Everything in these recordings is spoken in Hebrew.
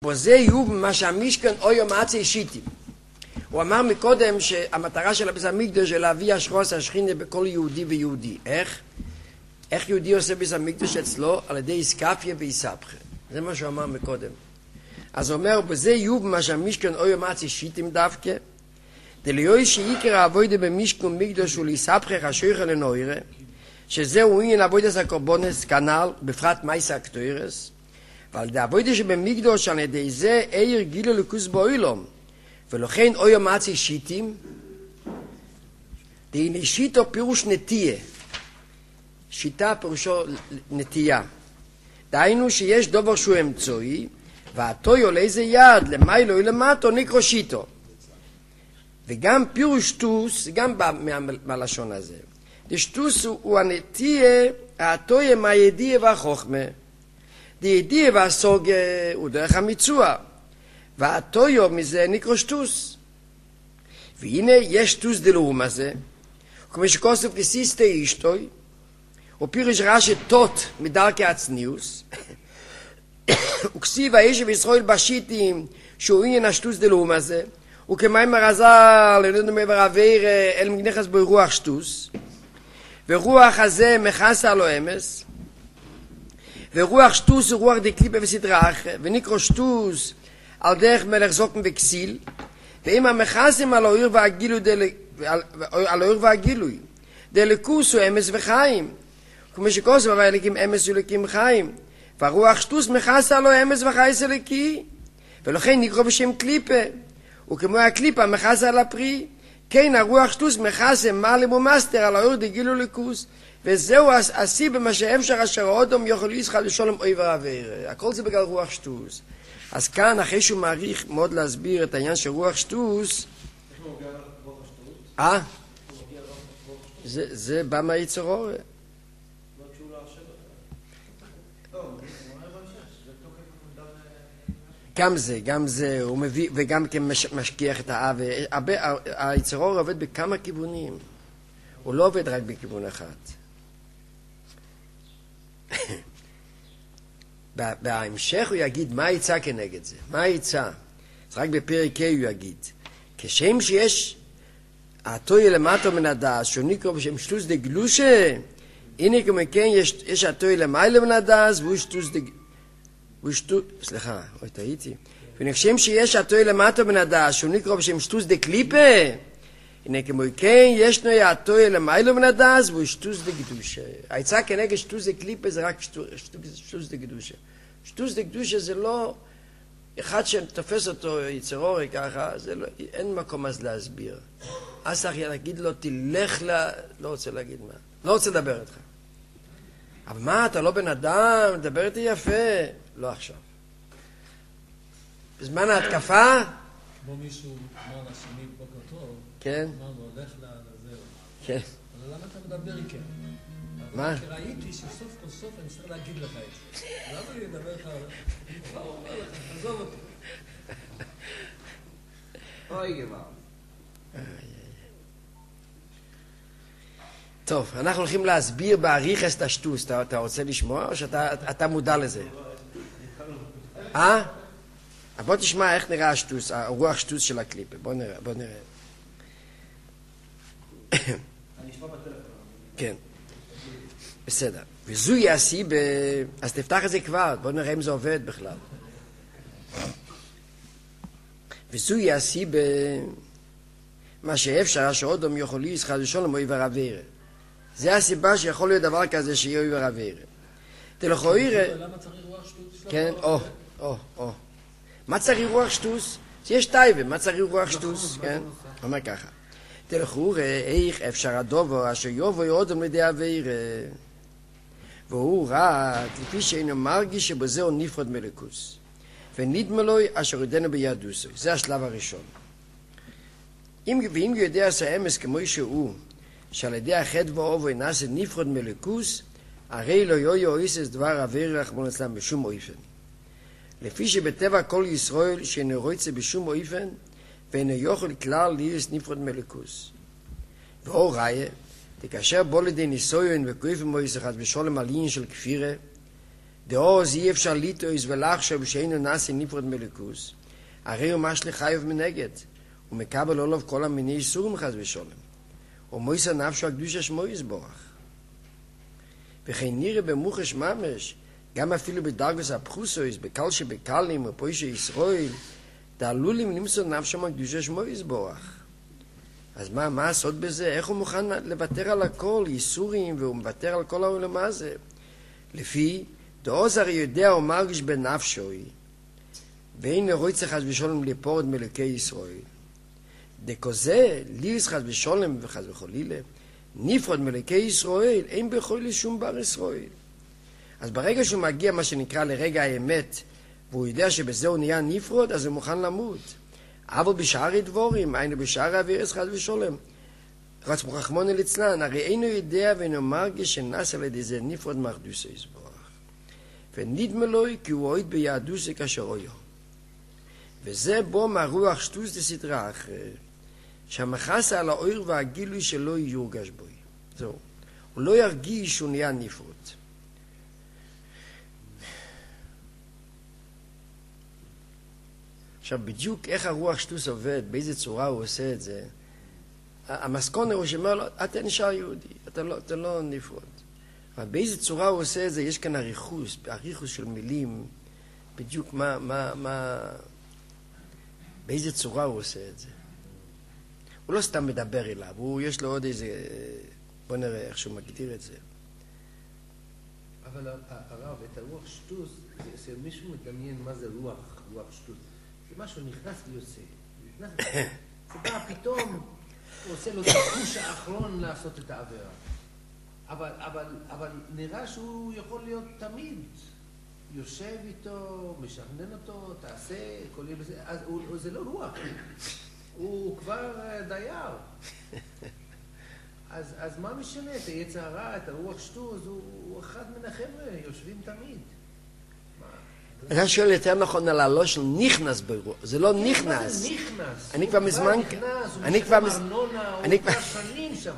וזה יהיו מה שהמשכן או יום עצי שיטים. הוא אמר מקודם שהמטרה של הביס המקדוש זה להביא השרוס השכינה בכל יהודי ויהודי. איך יהודי עושה ביס המקדוש אצלו? על ידי איסקפיה ואיסבכה. זה מה שהוא אמר מקודם. אז הוא אומר, בזה יהיו מה שהמשכן או יום עצי שיטים דווקא, דליוי שעיקר העבודה במשכן מקדוש ולאיסבכה חשויכה לנוירה, שזהו עניין עבודת הקורבנס כנ"ל, בפרט מייסה הקטוירס, ועל ידי העבודה שבמקדוש על ידי זה עיר גילו לקוס באוילום, ולכן אוי מצי שיטים, דהנה שיטו פירוש נטייה. שיטה פירושו נטייה. דהיינו שיש דבר שהוא אמצעי, והטוי עולה איזה יד, למיילו ולמטו נקרא שיטו. וגם פירוש טוס, גם מהלשון הזה. דשטוס הוא הנטייה, הטוי הם הידיעה והחוכמה. הידיעה והסוגה הוא דרך המיצוע. והטויו מזה נקרא שטוס. והנה יש שטוס דלאום הזה, כמו שכוסף כסיסטה אישטוי, ופירש רש"י תות מדרכי הצניוס, וכסיב האיש וישראל בשיטים שהוא עניין השטוס דלאום הזה, וכמים הרזל איננו מעבר אוויר אל מגנכס בו רוח שטוס, ורוח הזה מכסה לו אמס, ורוח שטוס הוא רוח דקליפה וסדרה, ונקרא שטוס על דרך מלך זוקם וכסיל, ואם המחסם על האויר והגילוי, דלקוס הוא אמס וחיים, כמו שכוסף אבל אלוקים אמס ולקים חיים, והרוח שטוס מחסה לו אמס וחייס אלוקי, ולכן נקרא בשם קליפה, וכמו הקליפה מחסה על הפרי, כן הרוח שטוס מחסה מעלם ומסתר על האויר דגילו לקוס, וזהו הסיבה מה שאפשר אשר האודום יכול ישחל לשולם אוי ועבר. הכל זה בגלל רוח שטוס. אז כאן, אחרי שהוא מעריך מאוד להסביר את העניין של רוח שטוס, זה בא מהיצר אור. גם זה, הוא מביא, וגם משכיח את האב. היצר אור עובד בכמה כיוונים. הוא לא עובד רק בכיוון אחד. בהמשך הוא יגיד מה יצא כנגד זה, מה יצא. אז רק בפרק ה' הוא יגיד, כשם שיש הטוי למטו מן הדס, שהוא נקרא בשם שטוס דגלושה, הנה כמו כן יש הטוי למעלה מן הדס, והוא שטוס, סליחה, טעיתי. וכשם שיש הטוי למטו מן הדס, שהוא נקרא בשם שטוס דקליפה, הנה כמו כן ישנו הטוי למעלה מן הדס, והוא שטוס דקדושה. היצא כנגד שטוס דקליפה זה רק שטוס דקדושה. שטוס דקדושה זה לא אחד שתופס אותו יצר אורי ככה, לא, אין מקום אז להסביר. אז צריך להגיד לו תלך לא רוצה להגיד מה, לא רוצה לדבר איתך. אבל מה, אתה לא בן אדם, מדבר איתי יפה. לא עכשיו. בזמן ההתקפה כמו מישהו אמר לשני בוקר טוב, כן. אמר לו, הולך לזהו. כן. אבל למה אתה מדבר איתי? מה? כי ראיתי שסוף כל סוף אני צריך להגיד לך את זה. למה לי לדבר לך? אני כבר אומר לך, תעזוב אותי. אוי גמר. טוב, אנחנו הולכים להסביר בעריך את השטוס. אתה רוצה לשמוע או שאתה מודע לזה? בוא תשמע איך נראה השטוס, הרוח שטוס של הקליפה. בוא נראה. אני אשמע בטלפון. כן. בסדר. וזו יעשי אז תפתח את זה כבר, בוא נראה אם זה עובד בכלל. וזו יעשי מה שאפשר, שעודום יכול להישחד לשולם אוי ורעברה. זה הסיבה שיכול להיות דבר כזה שיהיה אוי ורעברה. תלכו יראה... למה צריך רוח שטוס? כן, מה צריך רוח שטוס? יש טייבה, מה צריך רוח שטוס? כן? אומר ככה. תלכו ראה איך אפשר הדובר אשר יובו יעודם לידי עבירה. והוא רק לפי שאינו מרגיש שבזהו נפרד מלכוס. ונדמה לו אשר ידנו ביהדוסו. זה השלב הראשון. ואם יודע שהאמס כמו שהוא, שעל ידי החטא ואובו נעשה נפרד מלכוס, הרי לא יויו איסס דבר עבירה רחמנא ליצלן בשום אופן. לפי שבטבע כל ישראל שאינו רוצה בשום אופן, ואינו יכול כלל להיות נפרד מלכוס. ואו ראיה, כאשר בוא לידי ניסויון וכויפים מויס אחד בשולם על עניין של כפירה, דעוז אי אפשר ליטויס ולחשוב שאינו נעשה נפרד מליכוס, הרי הוא משליך חייב מנגד, הוא מקבל עליו כל המיני איסורים חס ושלום, ומויסה נפשו הקדושה שמו יסבורך. וכן נראה במוחש ממש, גם אפילו בדרגוס הפחוסויס, בקל שבקלים ופוישי ישראל, דעלולים למצוא נפשו הקדושה שמו יסבורך. אז מה הסוד בזה? איך הוא מוכן לוותר על הכל, איסורים, והוא מוותר על כל העולם הזה? לפי, דעוז הרי יודע ומרגיש בנפשוי, ואין לרויצה חס ושלום לפורד מלוקי ישראל. דכזה, ליס חס ושלום וחס וחלילה, נפרד מלוקי ישראל, אין בכל לשום בר ישראל. אז ברגע שהוא מגיע מה שנקרא לרגע האמת, והוא יודע שבזה הוא נהיה נפרד, אז הוא מוכן למות. אבל בשאר דבורים, היינו בשאר אווירס חס ושלום, רצ רחמנא ליצלן, הרי אינו יודע ואינו מרגיש שנעשה על ידי זה נפרד מאחדוסו יסבורך. ונדמה לו כי הוא אוהד ביהדוסו כאשר אויו. וזה בו מהרוח שטוס דסדרה אחרת, שהמחסה על האויר והגילוי שלו יורגש בו. זהו. הוא לא ירגיש שהוא נהיה נפרד. עכשיו, בדיוק איך הרוח שטוס עובד, באיזה צורה הוא עושה את זה, המסקונה הוא שאומר לו, אתה נשאר יהודי, אתה לא נפרד. אבל באיזה צורה הוא עושה את זה, יש כאן הריחוס של מילים, בדיוק באיזה צורה הוא עושה את זה. הוא לא סתם מדבר אליו, יש לו עוד איזה, בוא נראה איך שהוא מגדיר את זה. אבל הרב, את הרוח שטוס, שמישהו מדמיין מה זה רוח שטוס. זה משהו נכנס ויוצא. זה בא פתאום, הוא עושה לו את החוש האחרון לעשות את העבירה. אבל נראה שהוא יכול להיות תמיד. יושב איתו, משכנן אותו, תעשה, קולים בזה, אז זה לא רוח. הוא כבר דייר. אז מה משנה? את היצר הרע, את הרוח שטוז, הוא אחד מן החבר'ה, יושבים תמיד. אתה שואל יותר נכון על הלא של נכנס ברוח, זה לא נכנס. אני כבר מזמן... הוא משלם ארנונה, הוא כבר שנים שם.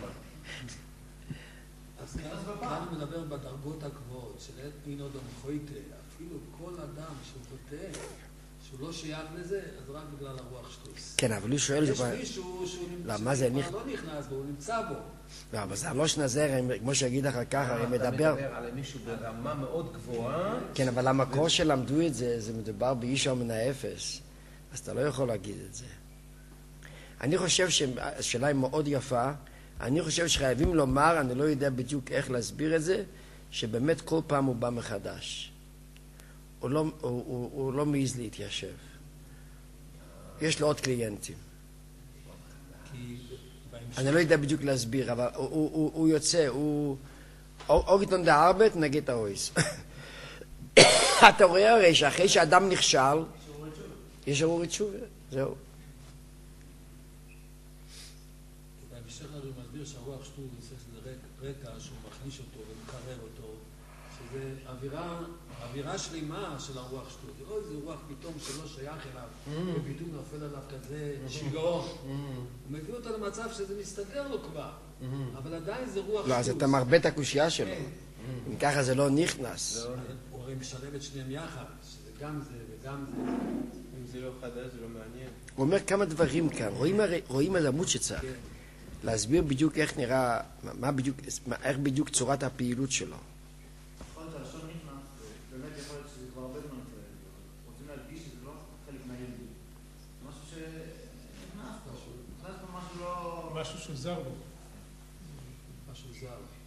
אז כאן מדבר בדרגות הגבוהות, של אינו דום חויטה, אפילו כל אדם שהוא חוטא, שהוא לא שייך לזה, אז רק בגלל הרוח שטוס. כן, אבל הוא שואל... יש מישהו שהוא לא נכנס בו, הוא נמצא בו. לא, אבל זה הלא שנזר, כמו שיגיד אחר כך, הרי מדבר... אתה מדבר על מישהו ברמה מאוד גבוהה. כן, אבל המקור שלמדו את זה, זה מדובר באישה מן האפס. אז אתה לא יכול להגיד את זה. אני חושב שהשאלה היא מאוד יפה. אני חושב שחייבים לומר, אני לא יודע בדיוק איך להסביר את זה, שבאמת כל פעם הוא בא מחדש. הוא לא מעז להתיישב. יש לו עוד קליינטים. אני לא יודע בדיוק להסביר, אבל הוא יוצא, הוא... אוריטון דה ארבט נגד האויס. אתה רואה הרי שאחרי שאדם נכשל, יש ארורי תשובה, זהו. בהמשך הוא מסביר שהרוח שטוז זה רקע שהוא מחליש אותו ומקרר אותו, שזה אווירה שלימה של הרוח שטוז. זה לא איזה רוח פתאום שלא שייך אליו, ופתאום נופל עליו כזה שיגעון. הוא מביא אותו למצב שזה מסתדר לו כבר, אבל עדיין זה רוח שטוז. לא, אז אתה מרבה את הקושייה שלו. אם ככה זה לא נכנס. הוא הרי משלב את שניהם יחד, שזה גם זה וגם זה. אם זה לא חדש, זה לא מעניין. הוא אומר כמה דברים כאן. רואים על עמוד שצריך. להסביר בדיוק איך נראה, איך בדיוק צורת הפעילות שלו. נכון, זה הלשון נכנס, באמת יכול להיות שזה כבר הרבה זמן רוצים להדגיש שזה לא חלק מהילדות. זה משהו שנכנס פה, נכנס פה משהו לא... משהו שזר בו. משהו זר.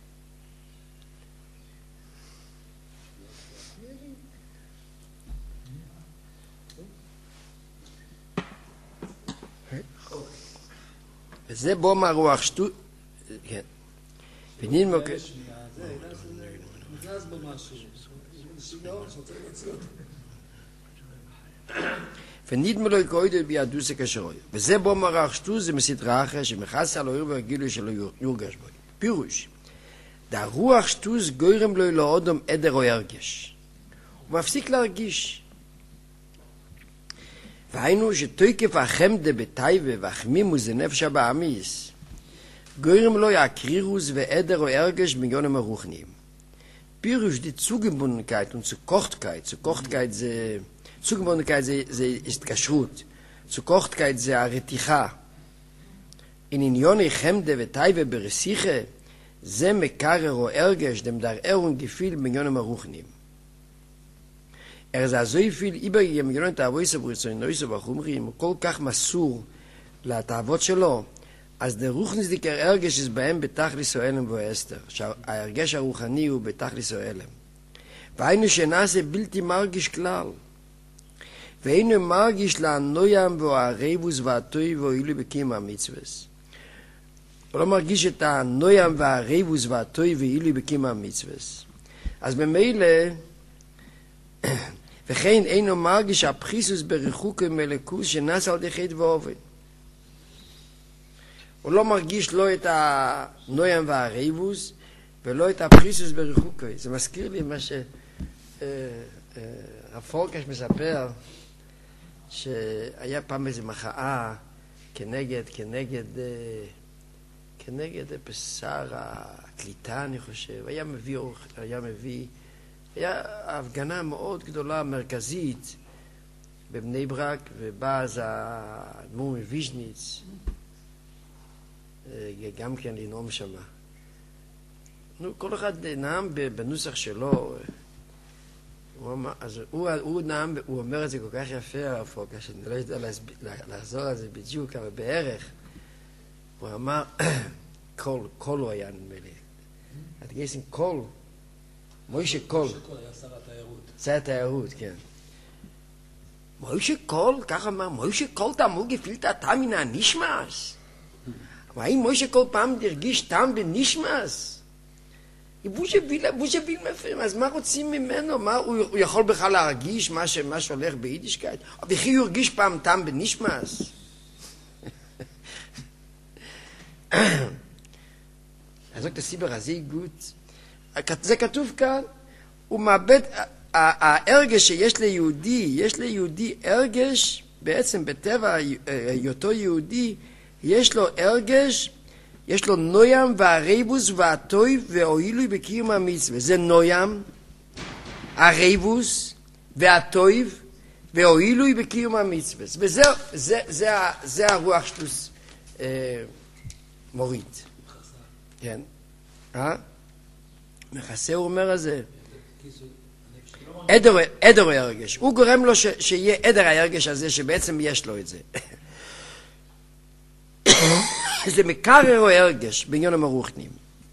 וזה בו מהרוח שטות, כן. ונין מוקד. נזז בו משהו. שיגעון שרוצה להוציא אותו. ונדמה לו יקוידו ביהדוסה כשרוי. וזה בו מהרוח שטות, זה מסדרה אחרת שמחסה על האור והגילוי שלו יורגש בו. פירוש. דהרוח שטות גורם לו לאודום עדר או ירגש. הוא מפסיק להרגיש. והיינו שתוקף החמדה בטייבה והחמימוס זה נפש הבאמיס, גורם לו יקרירוס ועדר או הרגש מיליונים הרוחניים. Pirush die Zugebundenkeit und Zukochtkeit. Zugebundenkeit זה התקשרות. Zukochtkeit זה הרתיחה. In עניוני חמדה וטייבה ברסיכה, זה מקרר או הרגש, dem der und Gefühl בעניונים הרוחניים. זה so viel übergegeben, בעניונים תאוויסה ברצונויסה בחומרים, הוא כל כך מסור לתאוות שלו, אז der רוחניסדיקר הרגש is בהם בתכליס העלם ואסתר, שההרגש הרוחני הוא בתכליס העלם. והיינו שנעשה בלתי מרגיש כלל. והיינו מרגיש להנוים והערבוס והטוי והאילו בקים המצווס. הוא לא מרגיש את הנוים והערבוס והטוי והאילו בקים המצווס. אז במילא, וכן אינו מרגיש הפחיסוס בריחוק ומלכוס שנעשה על דחית ועובד. הוא לא מרגיש לא את הנוים והערבוס ולא את הפחיסוס בריחוק. זה מזכיר לי מה הפורקש מספר, שהיה פעם איזו מחאה כנגד בשר הקליטה, אני חושב. היה הפגנה מאוד גדולה, מרכזית, בבני ברק, ובא אז האדמו"ר מוויז'ניץ, גם כן לנאום שמה. כל אחד נאם בנוסח שלו. אז הוא נאם, הוא אומר את זה כל כך יפה, הפוקה, שאני לא יודע לחזור על זה בדיוק, אבל בערך. הוא אמר, קול הוא היה נדמה לי. את גייסים קול. מוישה קול. מוישה קול היה שר התיירות. שר התיירות, כן. מוישה קול, ככה אמר, מוישה קול תאמור גפילת הטעם מן הנשמס. אבל האם מוישה קול פעם תרגיש טעם בנשמס? בושה ביל מפרים, אז מה רוצים ממנו? מה, הוא יכול בכלל להרגיש מה שהולך ביידישקייט? אבל איך הוא ירגיש פעם טעם בנשמס? אז זאת הסיבר הזה גוט. זה כתוב כאן, הוא מאבד, ההרגש שיש ליהודי, יש ליהודי הרגש, בעצם בטבע היותו יהודי, יש לו הרגש, יש לו נוים והרבוס והטויב והאוילוי בקיום המצווה. זה נוים, הרבוס והטויב והאוילוי בקיום המצווה. וזה הרוח שלוס מוריד. כן. מכסה הוא אומר על זה. עדר הרגש. הוא גורם לו שיהיה עדר ההרגש הזה שבעצם יש לו את זה. זה מקרר או הרגש בעניונים הרוחניים.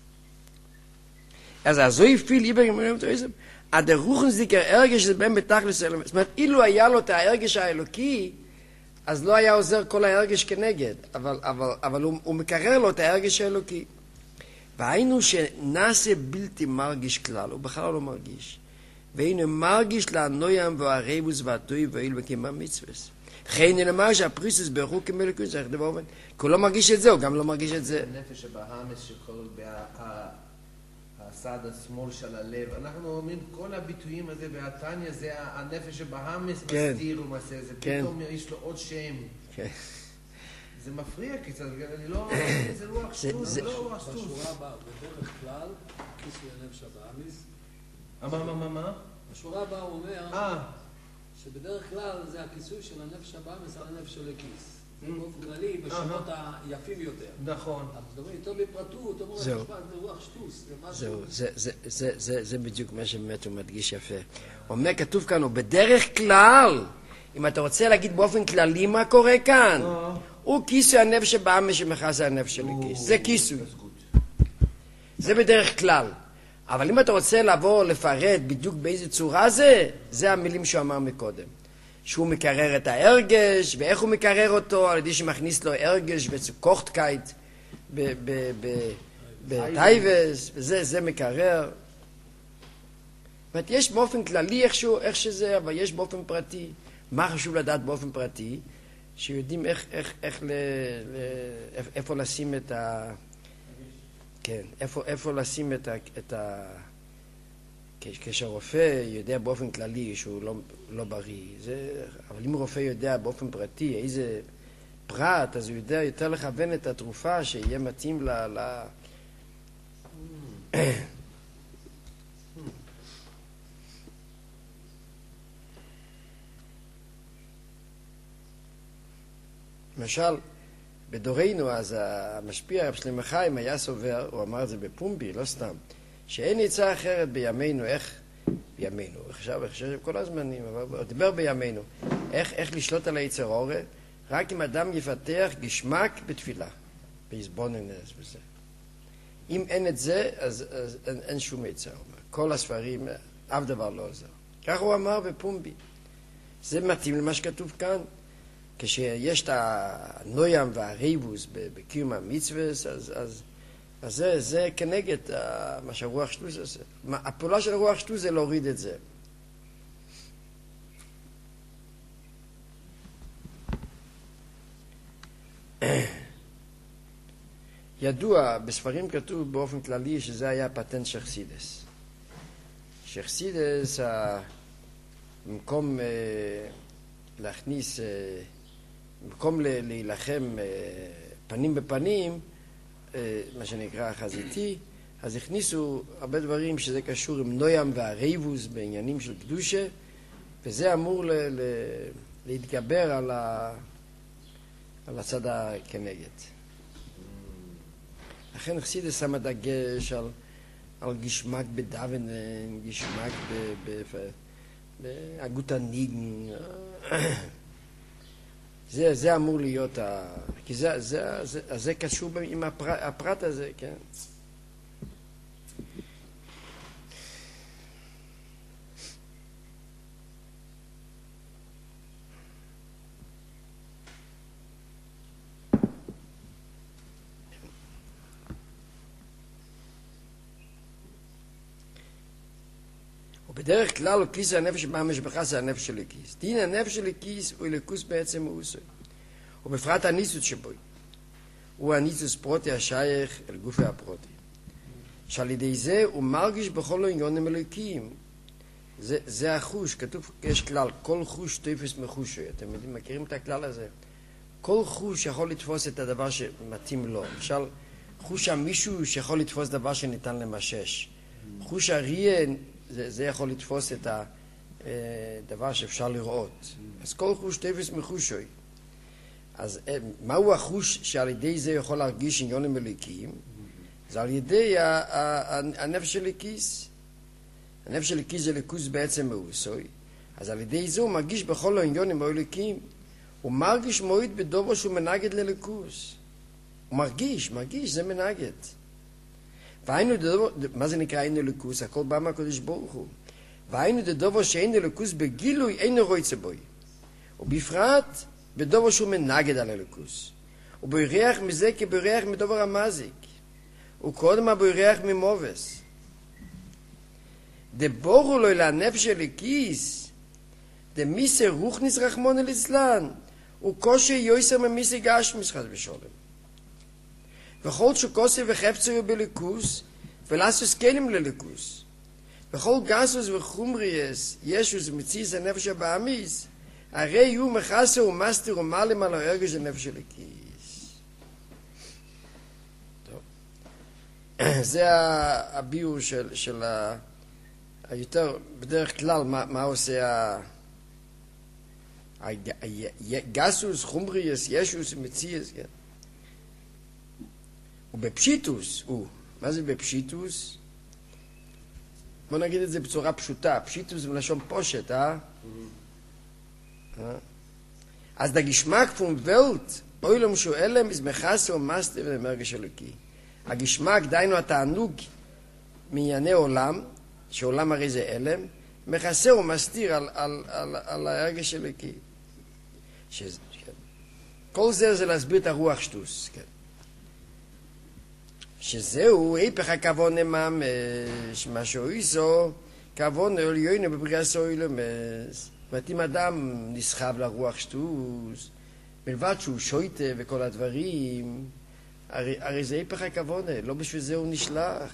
אז הזו יפיל איבר גמרים תויזם, עד הרוחנסדיקר הרגש זה בהם בתכלס אלמנט. זאת אומרת, אילו היה לו את ההרגש האלוקי, אז לא היה עוזר כל ההרגש כנגד, אבל הוא מקרר לו את ההרגש האלוקי. והיינו שנעשה בלתי מרגיש כלל, הוא בכלל לא מרגיש. והיינו מרגיש להנוים והרבוס והטוי והאילו בקימה מצווס. חיינו למר שהפריסוס ברחו כמלכות, זה איך דבר עובד. כי הוא לא מרגיש את זה, הוא גם לא מרגיש את זה. הנפש הבאמס שקוראים הצד השמאל של הלב. אנחנו אומרים, כל הביטויים הזה בהתניה, זה הנפש הבאמס מסתיר ומעשה. זה פתאום יש לו עוד שם. זה מפריע קצת, אני לא... זה רוח שטות, זה לא רוח שטות. בשורה הבאה, בדרך כלל, כיסוי הנפש הבאמס. מה? בשורה הבאה הוא אומר... שבדרך כלל זה הכיסוי של הנפש הבאמס על הנפש של הכיס. זה באופן כללי, בשמות היפים יותר. נכון. אבל זאת אומרת, איתו בפרטות, אומר המשפט, זה רוח שטוס. זה בדיוק מה שבאמת הוא מדגיש יפה. אומר, כתוב כאן, בדרך כלל, אם אתה רוצה להגיד באופן כללי מה קורה כאן, הוא כיסוי הנפש הבאמס שמכס על הנפש של הכיס. זה כיסוי. זה בדרך כלל. אבל אם אתה רוצה לבוא לפרט בדיוק באיזה צורה זה המילים שהוא אמר מקודם. שהוא מקרר את ההרגש, ואיך הוא מקרר אותו, על ידי שמכניס לו הרגש וצוקוחתקייט בטייבס, וזה מקרר. זאת אומרת, יש באופן כללי איך שזה, אבל יש באופן פרטי. מה חשוב לדעת באופן פרטי? שיודעים איפה לשים את ה... כן, איפה לשים את ה... כשרופא יודע באופן כללי שהוא לא בריא, אבל אם רופא יודע באופן פרטי איזה פרט, אז הוא יודע יותר לכוון את התרופה שיהיה מתאים למשל, בדורנו, אז המשפיע הרב שלמה חיים היה סובר, הוא אמר את זה בפומבי, לא סתם, שאין עצה אחרת בימינו, איך בימינו, עכשיו כל הזמנים, אבל הוא דיבר בימינו, איך לשלוט על היצר אורה, רק אם אדם יפתח גשמק בתפילה, בהסבוננס וזה. אם אין את זה, אז אין שום עצה. כל הספרים, אף דבר לא עוזר. כך הוא אמר בפומבי. זה מתאים למה שכתוב כאן. כשיש את הנוים והריבוס בקיום המצווה, אז זה כנגד מה שהרוח שטוס עושה. הפעולה של הרוח שטוס זה להוריד את זה. ידוע, בספרים כתוב באופן כללי שזה היה פטנט של חסידס. שחסידס, במקום להכניס, במקום להילחם פנים בפנים, מה שנקרא חזיתי, אז הכניסו הרבה דברים שזה קשור עם נוים והריבוס בעניינים של קדושה, וזה אמור להתגבר על הצד הכנגד. לכן חסידס שמה דגש על גשמק בדוון, גשמק בהגות הניגן. זה אמור להיות, כי זה קשור עם הפרט הזה, כן? בדרך כלל, כיס הנפש מהמשפחה זה הנפש של הכיס. דין הנפש של הכיס הוא אלוקוס בעצם מאוסוי. ובפרט הניסות שבו. הוא הניסוס פרוטי השייך אל גופי הפרוטי. שעל ידי זה הוא מרגיש בכל עניונים אלוקיים. זה החוש, כתוב, יש כלל, כל חוש תופס מחושוי. אתם מכירים את הכלל הזה? כל חוש יכול לתפוס את הדבר שמתאים לו. למשל, חוש המישהו שיכול לתפוס דבר שניתן למשש. חוש הראייה, זה יכול לתפוס את הדבר שאפשר לראות. אז כל חוש תופס מחושוי. אז מהו החוש שעל ידי זה יכול להרגיש עניונים אלוקיים? זה על ידי הנפש של הכיס. הנפש של הכיס זה לקוס בעצם מאוסוי. אז על ידי זה הוא מרגיש בכל העניונים האלוקיים. הוא מרגיש מועיד בדובו שהוא מנגד ללקוס. הוא מרגיש, זה מנגד. והיינו דדובו, מה זה נקרא אין אלוקוס? הכל בא מהקדוש ברוך הוא. והיינו דדובו שאין אלוקוס בגילוי אין רויצה בוי. ובפרט בדובו שהוא מנגד על אלוקוס. הוא בריח מזה כבריח מדובר המזיק. הוא קודם הבריח ממובס. דבורו לו לנפש של הכיס, דמיסה רוחניס רחמון אל אצלן, הוא קושי יויסר ממיסה גשמיס חס ושולם. וכל שוקוסי וחפצו יהיו בליקוס, ולסוס כלים לליקוס. וכל גסוס וחומריאס, ישוס ומציס הנפש הבאמיס, הרי יהיו מחסר ומסתר ומעלם על ההרגש הנפש של הכיס. טוב. זה הביור של היותר, בדרך כלל, מה עושה גסוס, חומריאס, ישוס ומציס, כן? ובפשיטוס, מה זה בפשיטוס? בוא נגיד את זה בצורה פשוטה, פשיטוס זה מלשון פושט, אז דגשמק פום ולט, אוילום שואלם, izmechase ומסתר ומרגש אלוקי. הגשמק, דיינו התענוג מענייני עולם, שעולם הרי זה אלם, מכסה ומסתיר על הרגש אלוקי. כל זה להסביר את הרוח שטוס, כן. שזהו היפך הכוון ממש, מה שהוא איסו, כוון עליון בבריאת אילומס. זאת אם אדם נסחב לרוח שטוס, מלבד שהוא שויטה וכל הדברים, הרי זה היפך הכוון, לא בשביל זה הוא נשלח.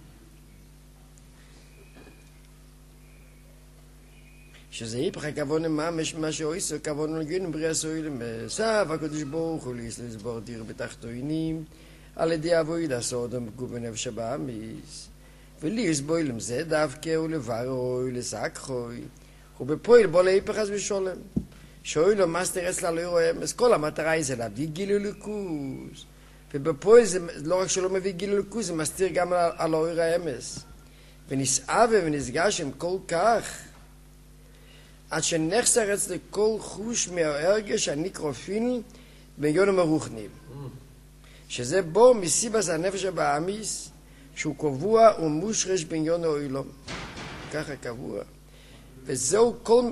שזה היפך הכוון ממש, מה שהוא איסו, כוון עליון בבריאת אילומס. הקדוש ברוך הוא לסבור דיר בתחתונים, על ידי עבודה סודם גוף הנפש הבאמיס, ולסבוילם זה דווקא ולברוי לסקחוי, ובפועל בו להיפך אז ושולם, שואל לו מסתר אצלה לא יראה אמס, כל המטרה היא זה להביא גילוי ליכוז. ובפועל זה לא רק שלא מביא גילוי ליכוז, זה מסתיר גם על האור האמס. ונסעב ונסגש עם כל כך, עד שנחסר אצל כל חוש מההרגש הנקרופיני בעניון הרוחני. שזה בו מסיבס הנפש הבאמיס, שהוא קבוע ומושרש בעניון האוילום. ככה קבוע. וזהו כל...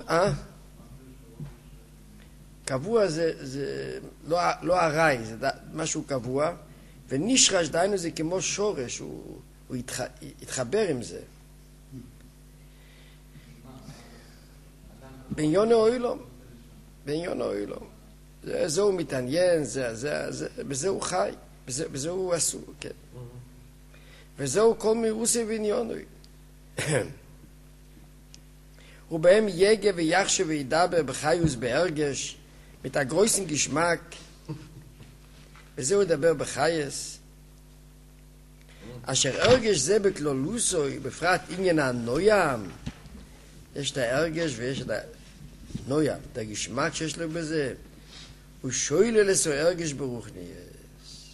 קבוע זה לא הרי, זה משהו קבוע, ונשרש דיינו זה כמו שורש, הוא התחבר עם זה. בעניון האוילום. בעניון האוילום. זה הוא מתעניין, בזה הוא חי, בזה הוא עשו, כן. וזהו כל מירוסי ועניונוי. ובהם יגה ויחשב וידבר בחיוס בהרגש, mit a großen Geschmack, וזהו ידבר בחייס. אשר הרגש זה בכלולוסוי, בפרט עניין הנוים, יש את ההרגש ויש את הנוים, את הגשמק שיש לו בזה, הוא שואל לסו הרגש ברוחניאס.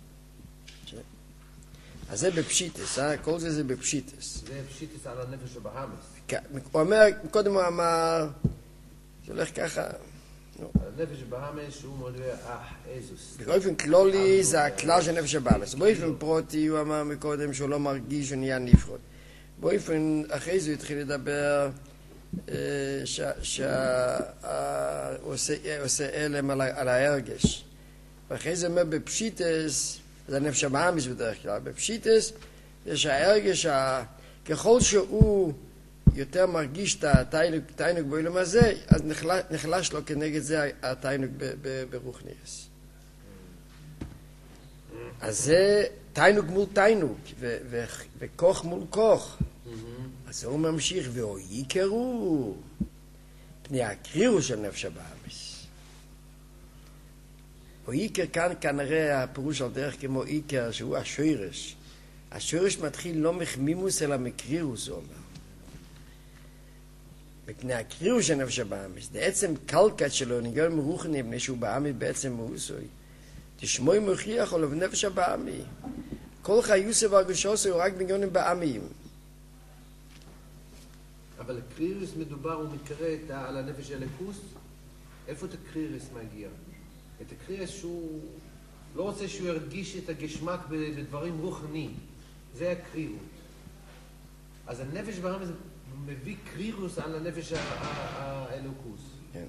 אז זה בפשיטס, כל זה בפשיטס. זה פשיטס על הנפש הבאמס. הוא אומר, קודם הוא אמר, שהולך ככה, הנפש הבאמס הוא מודע איזוס. באופן כלולי זה הכלל של נפש הבאמס. באופן פרוטי הוא אמר מקודם שהוא לא מרגיש שהוא נהיה נפרד. באופן אחרי זה הוא התחיל לדבר שהוא עושה אלם על ההרגש. ואחרי זה אומר בפשיטס, זה הנפש הבאמס בדרך כלל. בפשיטס יש ההרגש, ככל שהוא יותר מרגיש את התיינוק באילום הזה, אז נחלש לו כנגד זה התיינוק ברוחניאס. אז זה תיינוק מול תיינוק, וכוח מול כוח. אז הוא ממשיך, ואויקרו פני הקרירו של נפש הבאמס. אויקר כאן כנראה הפירוש על דרך כמו איקר, שהוא השורש. השורש מתחיל לא מחמימוס אלא מקרירוס, הוא אומר. בפני הקרירו של נפש הבאמס, זה עצם קלקת שלו, נגרם מרוחני, בני שהוא באמי בעצם מאוסוי. תשמוי מוכיח עליו נפש הבאמי. כל חיוסי והרגשוסי הוא רק בניונים באמיים. אבל הקרירוס מדובר, הוא מתקרא על הנפש של הכוס, איפה את הקרירוס מגיע? את הקרירוס שהוא לא רוצה שהוא ירגיש את הגשמק בדברים רוחניים. זה הקרירות. אז הנפש באמס מביא קרירוס על הנפש האלוקוס. כן.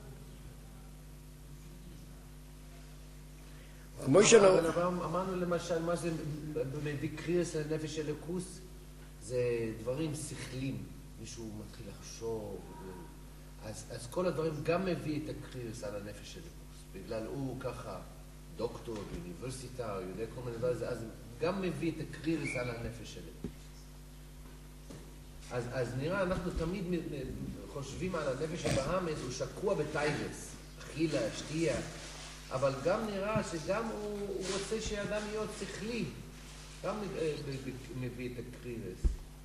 אבל אמרנו למשל, מה זה מביא קרירוס על הנפש האלוקוס? זה דברים שכלים. מישהו מתחיל לחשוב. אז כל הדברים גם מביא את הקרירוס על הנפש האלוקוס. בגלל הוא ככה דוקטור באוניברסיטה, או יודע כל מיני דברים, אז גם מביא את הקרירוס על הנפש האלוקוס. אז נראה, אנחנו תמיד חושבים על הנפש הבאמס, הוא שקוע בטייבס, אכילה, שתייה, אבל גם נראה שגם הוא רוצה שהאדם להיות שכלי, גם מביא את הקרירוס.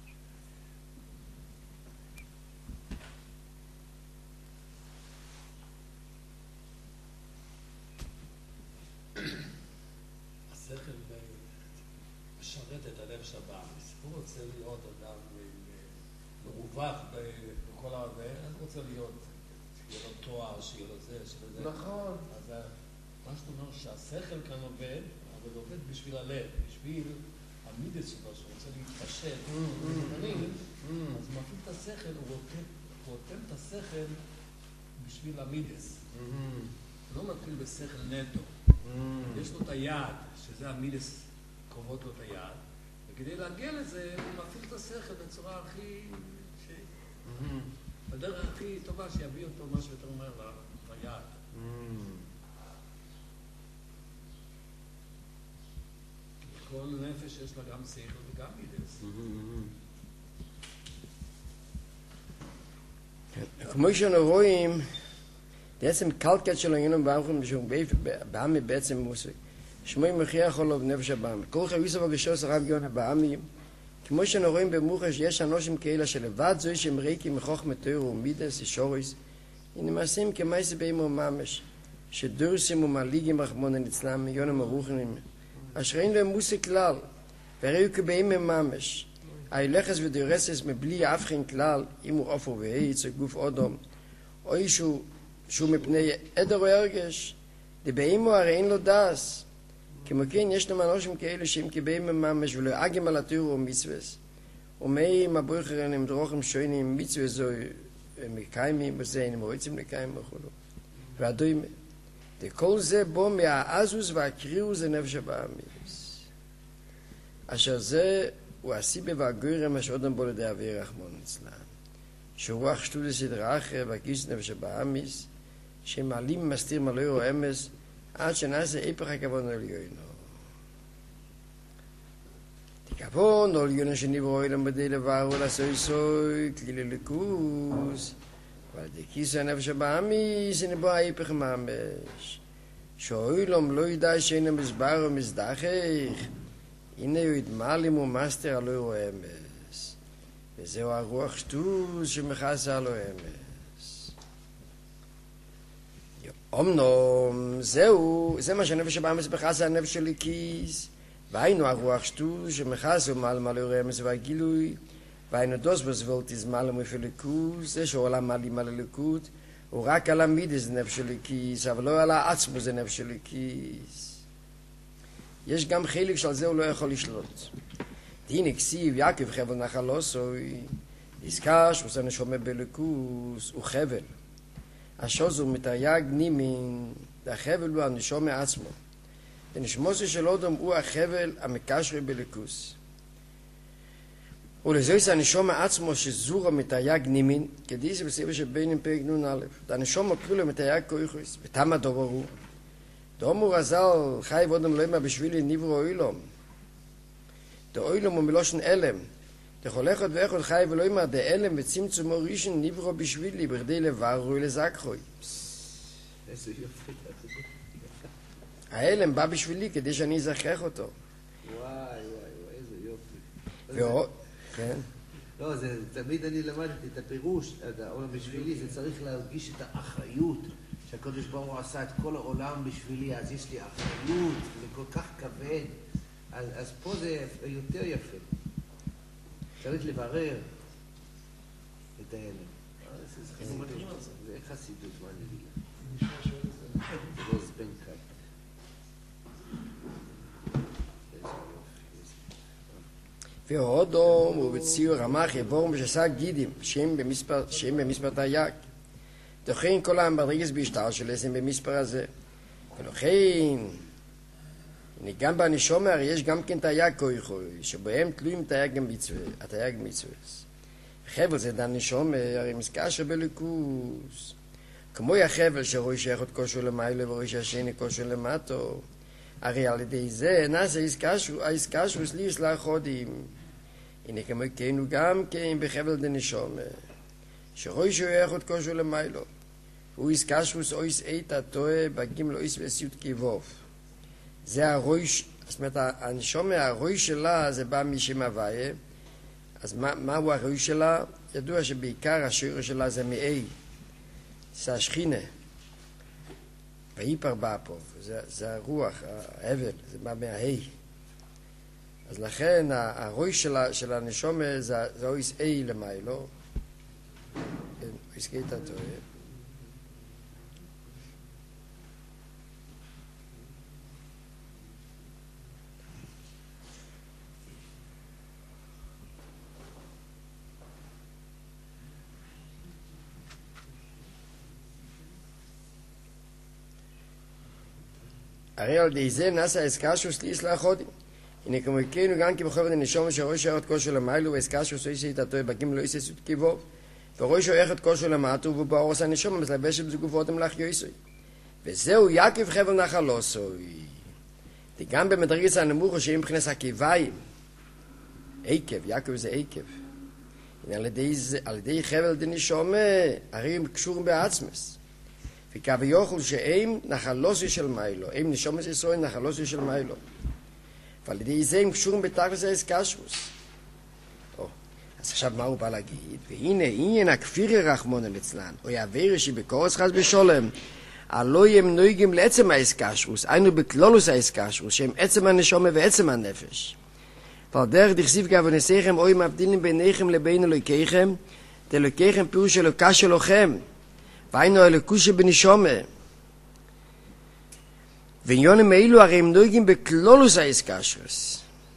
השכל משרת את הנפש הבאמס, הוא רוצה להיות אדם מרווח בכל הרבה, אז רוצה להיות, שיהיה לו תואר, שיהיה לו זה, שיהיה לו זה. נכון. אז מה שאתה אומר, שהשכל כאן עובד, אבל עובד בשביל הלב, בשביל המידס שלו, שהוא רוצה להתפשט. אז הוא מפעיל את השכל, הוא רותם את השכל בשביל המידס. הוא לא מתחיל בשכל נטו. יש לו את היעד, שזה המידס קרובות לו את היעד, וכדי להגיע לזה, הוא מפעיל את השכל בצורה הכי... בדרך הכי טובה שיביא אותו מה שיותר אומר ליעד. כל נפש יש לה גם שכל וגם מידס. כמו שאנו רואים, בעצם קלקת של העניינים באמרים, שהוא באמי בעצם מוסוי. שמוי מכריח עליו נפש הבאמי. כל חיוס ובגשוס הרב גיון הבאמי, כמו שאנו רואים במוחש, יש אנושים כאלה שלבד זוי שהם ריקים מחוכמת תורה ומידס, ישוריס, הנה מעשים כמייס בהמו ממש, שדורסים ומליגים רחמונן אצלם, יונם הרוחנים, אשריין להם מוסי כלל, וראו כבהמה ממש, הילכס ודורסס מבלי אבחין כלל, אם הוא עופר והעץ או גוף אודום, או שהוא מפני עדר או הרגש, דבהמו הרי אין לו דס, כמו כן יש להם אנושים כאלה שהם כבהמה ממש ולא אגם על התורה ומצווס, ומאים הבויכרן הם דרוכים שוינים מצווה זו מקיימים בזה, הם רוצים לקיים וכולו. והדוימה. וכל זה בו מהעזוס והקריאוס הנפש הבאמיס. אשר זה הוא הסיבה והגוירם אשר אודם בו לידי אבי רחמון אצלם. שרוח שטודס סדרה אחר והגיס נפש הבאמיס, שמעלים מסתיר מלוי או אמס, עד שנעשה איפך הכבון על יוינו. כבון על יוינו שנברוא אילם בדי לבר ולעשוי סוי, כלי לליכוס, ועל די כיס הנפש הבאמיס, נבוא האיפך ממש. שאוילום לא ידע שאין מסבר ומסדחך, הנה הוא ידמלים ומסתר עלוי או אמס. וזהו הרוח שטוז שמחסה עלוי אמס. אמנום, זה מה שהנפש הבאמיס בחסה הנפש שלי כיס, והיינו הרוח שטוז שמחסה ומעלם עלוי אמס והגילוי, והיינו דוס בזבולת יזמלם ופליקוס, זה שעולם מעלים על הליקות, הוא רק על המידס נפש של כיס, אבל לא על העצמו זה נפש של כיס. יש גם חלק שעל זה הוא לא יכול לשלוט. דין כסיב יעקב חבל נחלוסוי, יזכר שהוא זה נשומה בליקוס, הוא חבל. השוזו מתרי"ג נימין, החבל הוא הנשומה עצמו. ונשמוסו של אודם הוא החבל המקשרי בליקוס. ולזה יש הנשומה עצמו שזורה מתרי"ג נימין, כדי זה בספר שבינים פרק נון א', הנשומה כולו מתרי"ג כויכוס, ותמה דובר הוא. דומו רזל חי ואודם לא ימה בשבילי נברו אוילום. דאוילום הוא מלושן אלם. דכל אחד ואחד חי ולא ימה דאלם וצמצום ראשון נברו בשבילי, בכדי לברוי לזכחוי. איזה יופי. האלם בא בשבילי כדי שאני אזכח אותו. וואי, איזה יופי. כן. לא, תמיד אני למדתי את הפירוש, העולם בשבילי, זה צריך להרגיש את האחריות, שהקדוש ברוך הוא עשה את כל העולם בשבילי, אז יש לי אחריות, זה כל כך כבד, אז פה זה יותר יפה. צריך לברר את ההלם. זה חסידות, מה אני אגיד? זה לא זבן קל. והודום ובציור רמח יבורם ושסק גידים שם במספר תרי"ג. לכן כל המדרגס בהשתר של עשם במספר הזה. ולכן גם בנשומה הרי יש גם כן תרי"ג כויכוי שבהם תלויים התרי"ג מצווה. חבל זה דן נשומה הרי מסקשר בליכוס. כמו החבל שרואי שאחד כושו למעלה ורואי שהשני כושו למטו. הרי על ידי זה נעשה העסקשו סליס לאחודים. הנה כמו כנו גם כן בחבל דנשומה. שרואי שאחד כושו למעלה. הוא עסקשו אויס אית הטועה בגים לו איס וסיוט כיבוב. זה הראש, זאת אומרת, הנשומה, הראש שלה זה בא משם הוויה. אז מהו הראש שלה? ידוע שבעיקר השיר שלה זה מאי. זה השכינה. והיפר בא פה, זה הרוח, האבל, זה בא מההי. אז לכן הראש של הנשומה זה אויס אי למיילו. אויס אית הטועה. הרי על די זה נעשה הסקשוס ליס לאחודים. הנה כמו הכינו גם כי בחובת הנשומה שראש שייכת כושו למיילו והסקשוס איסי איתתו בגים לא איסי סות כיבוב וראש שייכת כושו למטו ובאורס הנשומה מסלבשת בזגופותם לך יויסוי. וזהו יעקב חבל נחלוסוי. גם במדרגס הנמוך שהם מבחינת הקיביים. עקב, יעקב זה עקב. על ידי חבל דנשומה הרי הם קשורים בעצמס. וכביכול שהם נחלוסי של מיילו, הם נשומת ישראל נחלוסי של מיילו. ועל ידי זה הם קשורים בתכלס ההסקשוס. אז עכשיו מה הוא בא להגיד? והנה עניין הכפירי רחמון אצלן, או יעבירי שבקורס חס בשולם, הלא הם נויגים לעצם האסקשרוס, היינו בכלולוס האסקשרוס, שהם עצם הנשומה ועצם הנפש. ועל דרך דכסיב כוונסיכם, אוי מבדילים ביניכם לבין אלוהיכם, דאלוהיכם פירוש אלוקה שלכם, והיינו אלוקו שבנשומה. ועניונים האלו הרי הם נויגים בכלולוס האסקשרוס.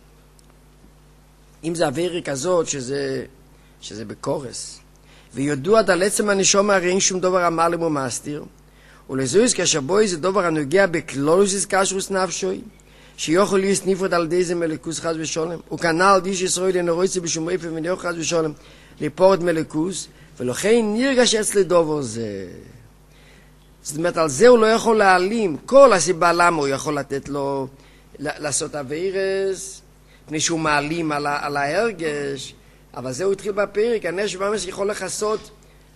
אם זה עבירה כזאת שזה בקורס, ויודוע על עצם הנשומה הרי אין שום דבר אמר למו מסתיר, ולזויס כאשר בוי זה דבר הנוגע בכלולוס איסקשרוס נפשוי, שיוכל להיות נפרד על ידי זה מלכוס חס ושולם, וכנ"ל דיש ישראל נרויצה בשום איפה ונאו חס ושולם לפורת מלכוס, ולכן נרגש אצלי דובר זה. זאת אומרת, על זה הוא לא יכול להעלים, כל הסיבה למה הוא יכול לתת לו לעשות אבירס, מפני שהוא מעלים על ההרגש, אבל זה הוא התחיל בפרק, הנפש ממש יכול לחסות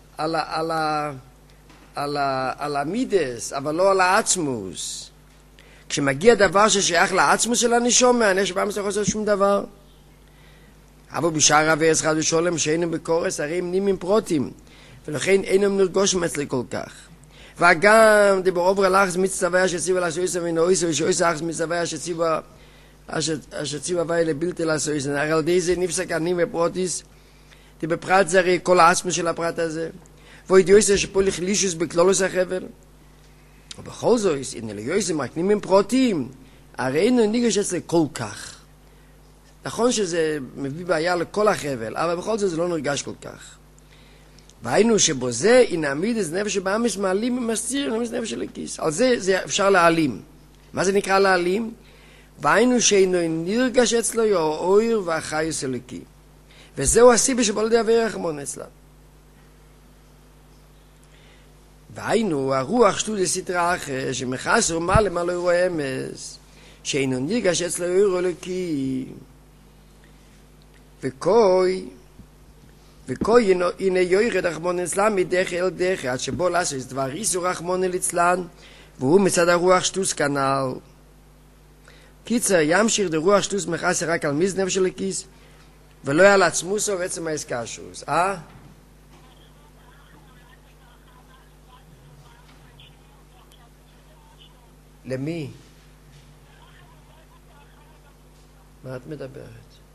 על המידס, אבל לא על העצמוס. כשמגיע דבר ששייך לעצמוס של הנשום, הנפש ממש לא יכול לעשות שום דבר. אבל בשאר אבירס חס ושולם שאינם בקורס, הרי הם נימים פרוטים, ולכן אינם נרגושים אצלי כל כך. וגם דברוב רלחס מצטוויה שציבה לעשויסה ונאויסה ושאויסה אחס מצטוויה שציבה ואי לבלתי לעשויסה. הרי על די זה נפסק ענים ופרוטיס, בפרט זה הרי כל העצמוס של הפרט הזה. ואידיוסה שפה לכלישוס בכלולוס החבל. ובכל זאת, אין אליוסה מקנים הם פרוטים, הרי אינו ניגש אצלי כל כך. נכון שזה מביא בעיה לכל החבל, אבל בכל זאת זה לא נרגש כל כך. והיינו שבו זה ינעמיד את נפש שבאמס מעלים ומסתיר נעמיד נפש של הכיס. על זה אפשר להעלים. מה זה נקרא להעלים? והיינו שאינו נרגש אצלו האויר והחייס אלוקי. וזהו הסיבה שבו לידי אוויר רחמון אצלם. והיינו הרוח שטות לסתרה אחר שמחס ומה למה לא יראה אמס שאינו נרגש אצלו האויר אלוקי. וכוי הנה יוירד רחמון אצלם מדרך אל דרך עד שבו לעשות דבר איסור רחמון אצלן והוא מצד הרוח שטוס כנ"ל. קיצר ימשיך דרוח שטוס מחס רק על מיז נפש של הכיס ולא על עצמוסו ועצם האסקשוס. למי? מה את מדברת?